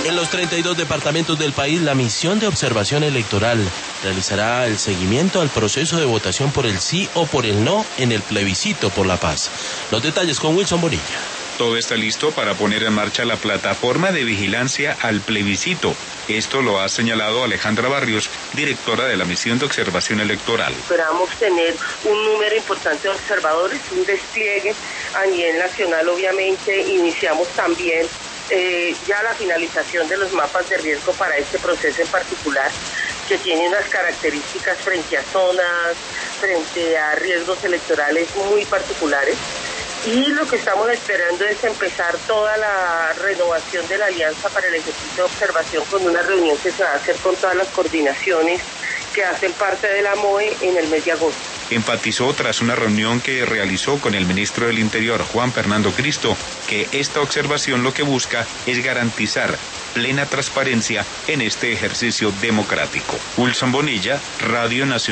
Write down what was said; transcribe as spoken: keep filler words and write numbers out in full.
En los treinta y dos departamentos del país, la misión de observación electoral realizará el seguimiento al proceso de votación por el sí o por el no en el plebiscito por la paz. Los detalles con Wilson Bonilla. Todo está listo para poner en marcha la plataforma de vigilancia al plebiscito. Esto lo ha señalado Alejandra Barrios, directora de la misión de observación electoral. Esperamos tener un número importante de observadores, un despliegue a nivel nacional. Obviamente iniciamos también eh, ya la finalización de los mapas de riesgo para este proceso en particular, que tiene unas características frente a zonas, frente a riesgos electorales muy particulares. Y lo que estamos esperando es empezar toda la renovación de la Alianza para el Ejercicio de Observación con una reunión que se va a hacer con todas las coordinaciones que hacen parte de la M O E en el mes de agosto. Enfatizó tras una reunión que realizó con el ministro del Interior, Juan Fernando Cristo, que esta observación lo que busca es garantizar plena transparencia en este ejercicio democrático. Wilson Bonilla, Radio Nacional.